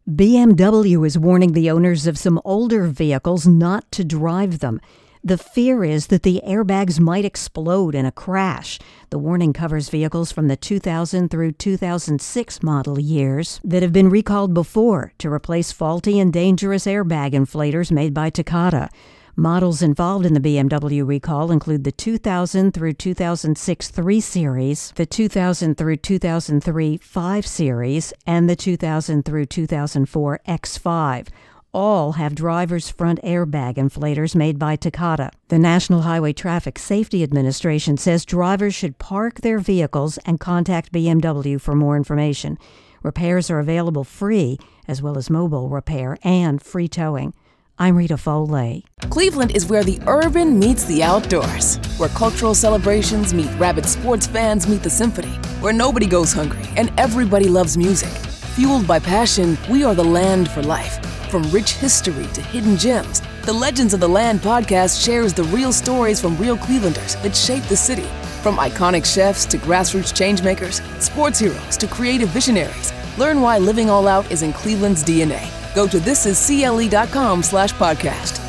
BMW is warning the owners of some older vehicles not to drive them. The fear is that the airbags might explode in a crash. The warning covers vehicles from the 2000 through 2006 model years that have been recalled before to replace faulty and dangerous airbag inflators made by Takata. Models involved in the BMW recall include the 2000 through 2006 3 Series, the 2000 through 2003 5 Series, and the 2000 through 2004 X5. All have driver's front airbag inflators made by Takata. The National Highway Traffic Safety Administration says drivers should park their vehicles and contact BMW for more information. Repairs are available free, as well as mobile repair and free towing. I'm Rita Foley. Cleveland is where the urban meets the outdoors, where cultural celebrations meet rabid sports fans meet the symphony, where nobody goes hungry and everybody loves music. Fueled by passion, we are the land for life. From rich history to hidden gems, the Legends of the Land podcast shares the real stories from real Clevelanders that shaped the city. From iconic chefs to grassroots changemakers, sports heroes to creative visionaries. Learn why living all out is in Cleveland's DNA. Go to thisiscle.com/podcast.